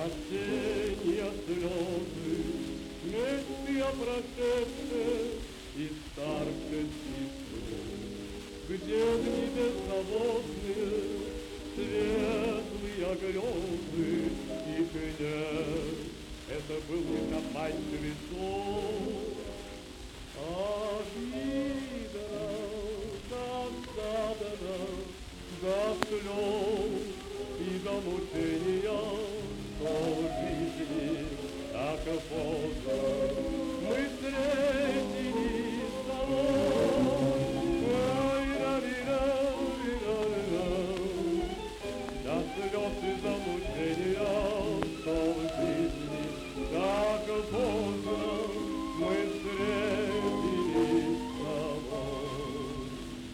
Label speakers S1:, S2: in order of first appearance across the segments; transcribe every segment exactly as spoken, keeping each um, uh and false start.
S1: осенние слезы, вместе прошедшие и старших сестру, где дни беззаботные, светлые грезы и князь. Это был некопанчивый сон, а видно, досадно, до слез и до мучения, что в жизни так поздно мы встретились с тобой. До слез и до мучения, что в жизни так поздно мы встретились с тобой.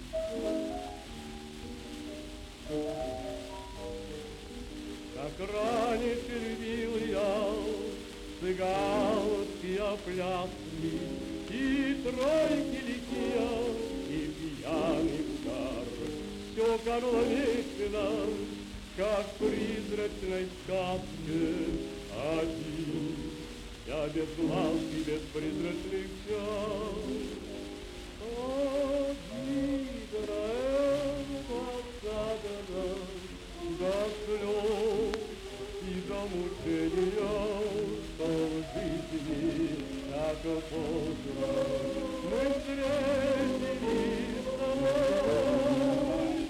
S1: Как раньше любил я цыганские пляски и тройки ликия, и пьяный угар. Все кануло вечно, как в призрачной сказке. Один я без ласки, без призрачных час. Один досадно, до слез и до мучения, что в жизни так поздно мы встретились с тобой.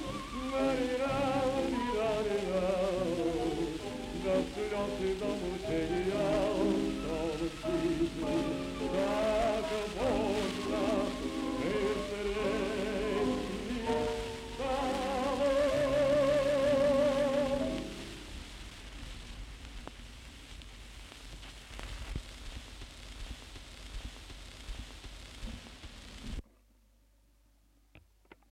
S1: До слез и до мучения, что в жизни так